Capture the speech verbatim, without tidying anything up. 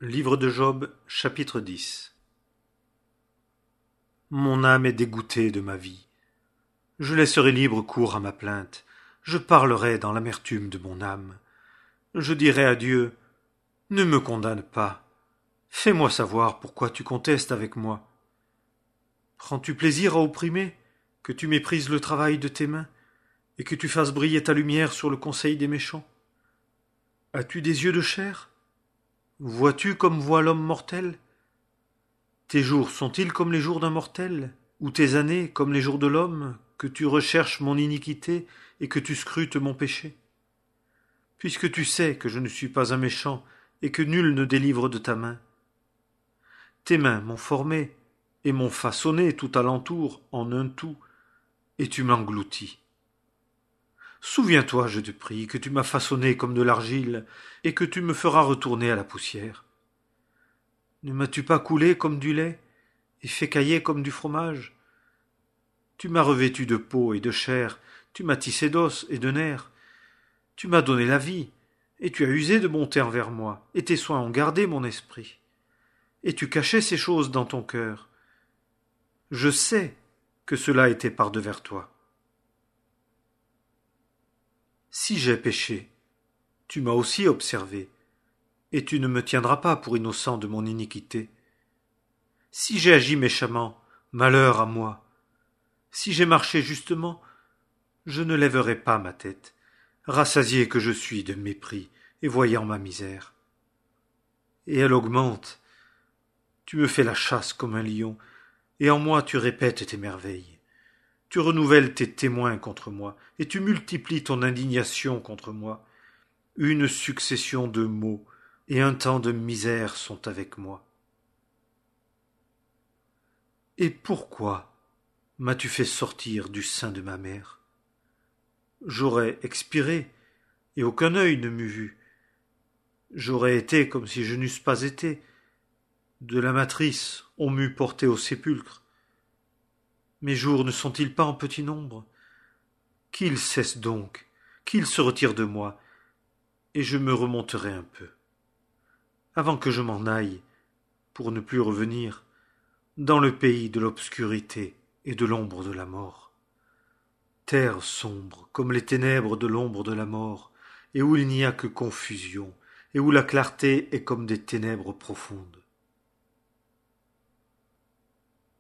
Livre de Job, chapitre dix. Mon âme est dégoûtée de ma vie. Je laisserai libre cours à ma plainte. Je parlerai dans l'amertume de mon âme. Je dirai à Dieu, ne me condamne pas. Fais-moi savoir pourquoi tu contestes avec moi. Prends-tu plaisir à opprimer, que tu méprises le travail de tes mains, et que tu fasses briller ta lumière sur le conseil des méchants? As-tu des yeux de chair? Vois-tu comme voit l'homme mortel? Tes jours sont-ils comme les jours d'un mortel, ou tes années comme les jours de l'homme, que tu recherches mon iniquité et que tu scrutes mon péché? Puisque tu sais que je ne suis pas un méchant et que nul ne délivre de ta main. Tes mains m'ont formé et m'ont façonné tout alentour en un tout, et tu m'engloutis. Souviens-toi, je te prie, que tu m'as façonné comme de l'argile, et que tu me feras retourner à la poussière. Ne m'as-tu pas coulé comme du lait, et fait cailler comme du fromage? Tu m'as revêtu de peau et de chair, tu m'as tissé d'os et de nerfs. Tu m'as donné la vie, et tu as usé de bonté envers moi, et tes soins ont gardé mon esprit. Et tu cachais ces choses dans ton cœur. Je sais que cela était par-devers toi. Si j'ai péché, tu m'as aussi observé, et tu ne me tiendras pas pour innocent de mon iniquité. Si j'ai agi méchamment, malheur à moi. Si j'ai marché justement, je ne lèverai pas ma tête, rassasié que je suis de mépris et voyant ma misère. Et elle augmente. Tu me fais la chasse comme un lion, et en moi tu répètes tes merveilles. Tu renouvelles tes témoins contre moi, et tu multiplies ton indignation contre moi. Une succession de maux et un temps de misère sont avec moi. Et pourquoi m'as-tu fait sortir du sein de ma mère? J'aurais expiré, et aucun œil ne m'eût vu. J'aurais été comme si je n'eusse pas été. De la matrice, on m'eût porté au sépulcre. Mes jours ne sont-ils pas en petit nombre? Qu'ils cessent donc, qu'ils se retirent de moi, et je me remonterai un peu. Avant que je m'en aille, pour ne plus revenir, dans le pays de l'obscurité et de l'ombre de la mort. Terre sombre comme les ténèbres de l'ombre de la mort, et où il n'y a que confusion, et où la clarté est comme des ténèbres profondes.